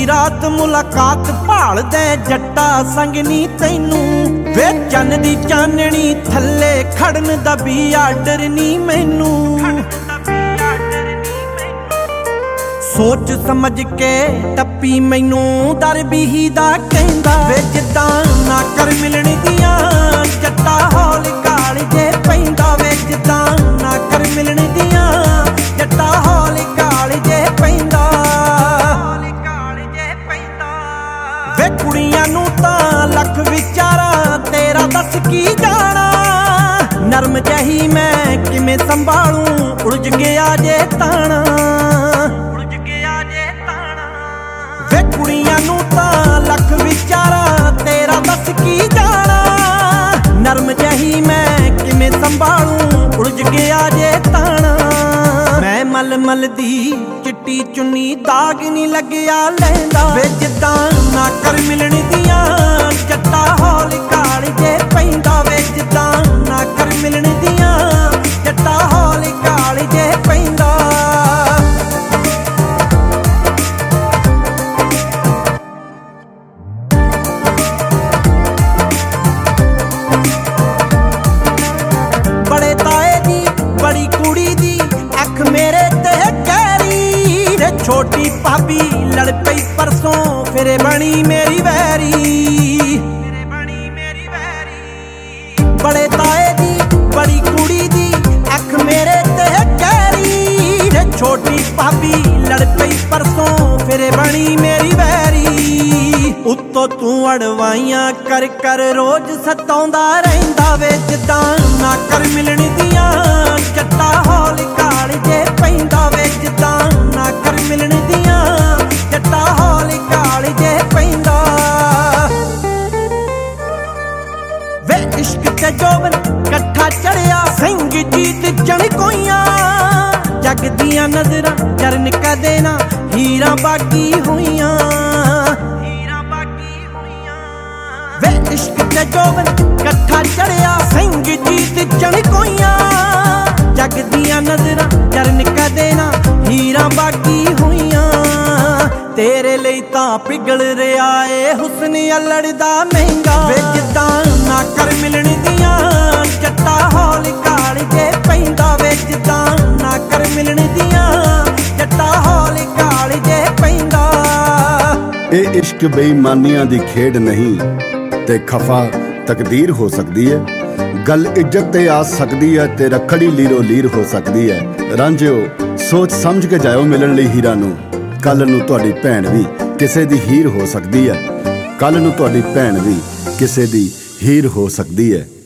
रात मुलाकात भालदे जट्टा संग नी तैनू वे चन्न दी चाननी थल्ले खड़न दा भी आर्डर नी मैनू सोच समझ के टप्पी मैनू दर भी दा कहंदा वे जिद्दां ना कर मिलण दियां जट्टा हौल काल जे पैंदा वे जिद्दां ना कर मिलण दियां जट्टा हौल काल जे पैंदा वे कुड़ियां नू तां लख विचारा तेरा दस की जाना नरम जही मैं किवें संभालूं उलझ गया जे ताना वे कुड़ियां नू तां लख विचारा तेरा दस की जाना नरम जही मैं किवें संभालूं उलझ गया जे ताना मैं मल मल दी चिट्टी चुन्नी दाग नी लग्या लैंदा वे जिद्दां ना कर मिलण दियां जट्टा हौल काल जे पैंदा वे जिद्दां ना कर मिलण दियां जट्टा हौल काल जे पैंदा बड़े ताए दी बड़ी कुड़ी दी अख मेरे ते गहरी रे छोटी भाभी लड़ पई परसों फिर बनी मेरी वैरी बड़े ताए दी बड़ी कुड़ी दी अख मेरे ते गहरी रे छोटी भाभी लड़ पई परसों फिर बनी मेरी वैरी उत्तों तू अड़वाइयां कर कर रोज सताउंदा रहिंदा वे जिद्दां ना कर मिलण दियां जट्टा हौल काल जे पैंदा वे जिद्दां ना कर मिलण दियां जट्टा हौल काल जे पैंदा वे इश्क ते जोबन कट्ठा चढ़िया सिंह जीत चणकोइयां जग दियां नजरां चरण कदे ना हीरां बाकी होइयां वे इश्क ते जोबन कट्ठा चढ़िया सिंह जीत चणकोइयां जग दियां नजरां चरण कदे ना हीरां बाकी होइयां तेरे ਲਈ ਤਾਂ ਪਿਗਲ ਰਿਹਾ ਏ ਹੁਸਨ ਅਲੜ ਦਾ ਮਹਿੰਗਾ ਵੇ ਜਿੱਦਾਂ ਨਾ ਕਰ ਮਿਲਣ ਦੀਆਂ ਜੱਟਾ ਹੌਲ ਕਾਲ ਜੇ ਪੈਂਦਾ ਵੇ ਜਿੱਦਾਂ ਨਾ ਕਰ ਮਿਲਣ ਦੀਆਂ ਜੱਟਾ ਹੌਲ ਕਾਲ ਜੇ ਪੈਂਦਾ ਇਹ ਇਸ਼ਕ ਬੇਈਮਾਨੀਆਂ ਦੀ ਖੇਡ ਨਹੀਂ ਤੇ ਖਫਾ ਤਕਦੀਰ ਹੋ ਸਕਦੀ ਹੈ ਗੱਲ ਇੱਜ਼ਤ ਤੇ ਆ ਸਕਦੀ ਹੈ ਤੇ ਰੱਖੜੀ ਲੀਰੋ ਲੀਰ ਹੋ ਸਕਦੀ ਹੈ ਰਾਂਝਿਓ ਸੋਚ ਸਮਝ ਕੇ ਜਾਇਓ ਮਿਲਣ ਲਈ ਹੀਰਾ ਨੂੰ ਕੱਲ ਨੂੰ ਤੁਹਾਡੀ ਭੈਣ ਵੀ ਕਿਸੇ ਦੀ ਹੀਰ ਹੋ ਸਕਦੀ ਹੈ ਕੱਲ ਨੂੰ ਤੁਹਾਡੀ ਭੈਣ ਵੀ ਕਿਸੇ ਦੀ ਹੀਰ ਹੋ ਸਕਦੀ ਹੈ।